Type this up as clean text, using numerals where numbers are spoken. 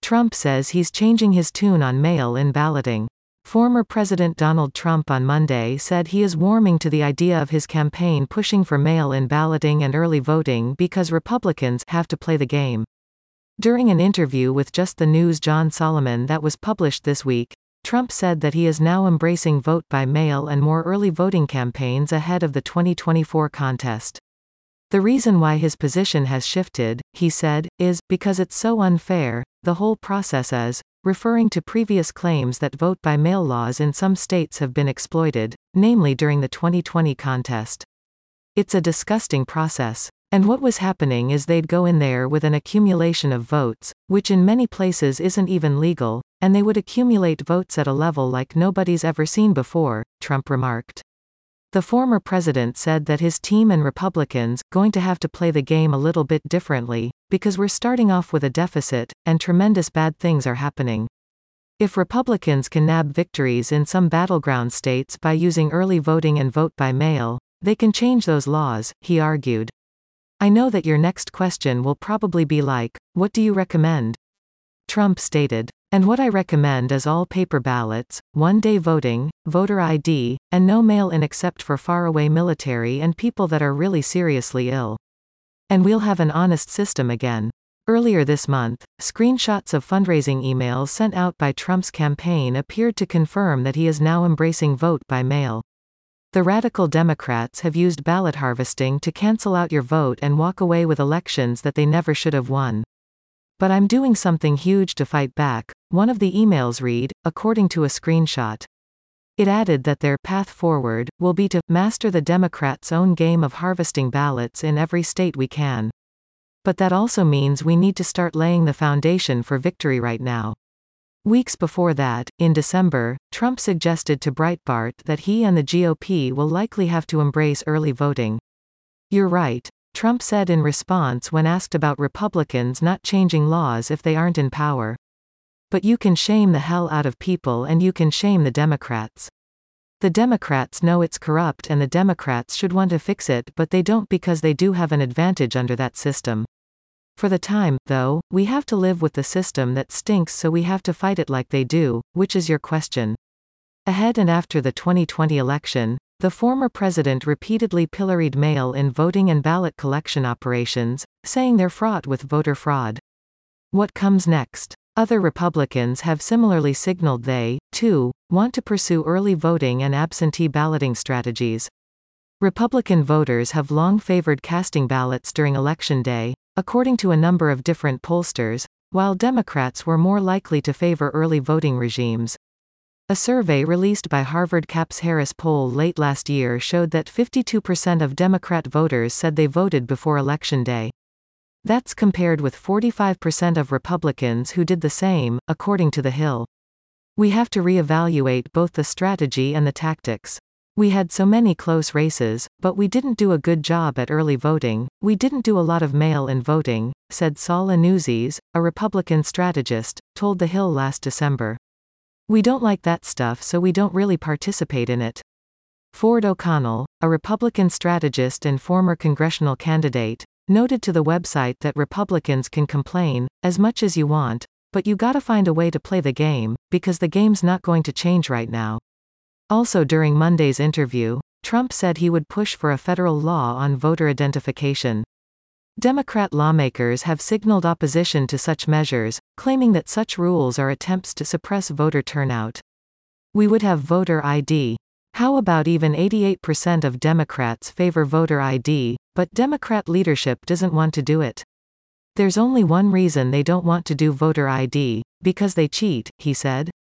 Trump says he's changing his tune on mail-in balloting. Former President Donald Trump on Monday said he is warming to the idea of his campaign pushing for mail-in balloting and early voting because Republicans have to play the game. During an interview with Just the News' John Solomon that was published this week, Trump said that he is now embracing vote by mail and more early voting campaigns ahead of the 2024 contest. The reason why his position has shifted, he said, is because it's so unfair. The whole process is, referring to previous claims that vote-by-mail laws in some states have been exploited, namely during the 2020 contest. It's a disgusting process. And what was happening is they'd go in there with an accumulation of votes, which in many places isn't even legal, and they would accumulate votes at a level like nobody's ever seen before, Trump remarked. The former president said that his team and Republicans going to have to play the game a little bit differently, because we're starting off with a deficit, and tremendous bad things are happening. If Republicans can nab victories in some battleground states by using early voting and vote by mail, they can change those laws, he argued. I know that your next question will probably be like, what do you recommend? Trump stated. And what I recommend is all paper ballots, one-day voting, voter ID, and no mail-in except for faraway military and people that are really seriously ill. And we'll have an honest system again. Earlier this month, screenshots of fundraising emails sent out by Trump's campaign appeared to confirm that he is now embracing vote by mail. The radical Democrats have used ballot harvesting to cancel out your vote and walk away with elections that they never should have won. But I'm doing something huge to fight back, one of the emails read, according to a screenshot. It added that their path forward will be to master the Democrats' own game of harvesting ballots in every state we can. But that also means we need to start laying the foundation for victory right now. Weeks before that, in December, Trump suggested to Breitbart that he and the GOP will likely have to embrace early voting. You're right, Trump said in response when asked about Republicans not changing laws if they aren't in power. But you can shame the hell out of people and you can shame the Democrats. The Democrats know it's corrupt and the Democrats should want to fix it, but they don't because they do have an advantage under that system. For the time, though, we have to live with the system that stinks, so we have to fight it like they do, which is your question. Ahead and after the 2020 election, the former president repeatedly pilloried mail-in voting and ballot collection operations, saying they're fraught with voter fraud. What comes next? Other Republicans have similarly signaled they, too, want to pursue early voting and absentee balloting strategies. Republican voters have long favored casting ballots during Election Day, according to a number of different pollsters, while Democrats were more likely to favor early voting regimes. A survey released by Harvard Capps Harris poll late last year showed that 52% of Democrat voters said they voted before Election Day. That's compared with 45% of Republicans who did the same, according to The Hill. We have to reevaluate both the strategy and the tactics. We had so many close races, but we didn't do a good job at early voting, we didn't do a lot of mail-in voting, said Saul Anuzis, a Republican strategist, told The Hill last December. We don't like that stuff, so we don't really participate in it. Ford O'Connell, a Republican strategist and former congressional candidate, noted to the website that Republicans can complain as much as you want, but you gotta find a way to play the game, because the game's not going to change right now. Also during Monday's interview, Trump said he would push for a federal law on voter identification. Democrat lawmakers have signaled opposition to such measures, claiming that such rules are attempts to suppress voter turnout. We would have voter ID. How about even 88% of Democrats favor voter ID, but Democrat leadership doesn't want to do it? There's only one reason they don't want to do voter ID, because they cheat, he said.